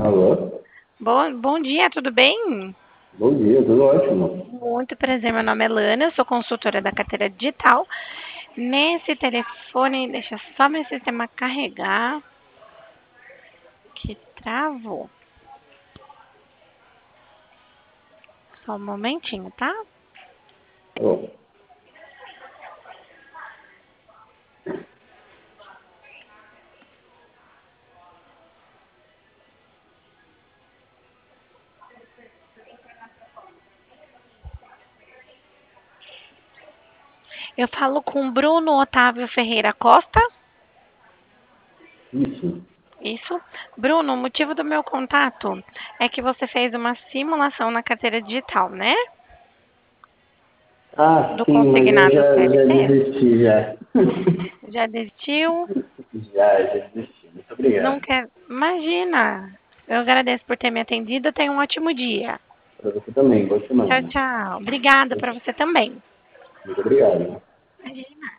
Alô? Bom dia, tudo bem? Bom dia, tudo ótimo. Muito prazer, meu nome é Lana, eu sou consultora da carteira digital. Nesse telefone, deixa só meu sistema carregar, que travou. Só um momentinho, tá? Tá bom. Eu falo com Bruno Otávio Ferreira Costa. Isso. Isso. Bruno, o motivo do meu contato é que você fez uma simulação na carteira digital, né? Ah, Do sim, mas eu consignado já CLT. desisti já. Já desistiu? Já desisti. Muito Não obrigado. quer? Imagina. Eu agradeço por ter me atendido. Tenha um ótimo dia. Para você também, boa Tchau, semana. tchau. Obrigada para você também. Muito obrigado. Imagina.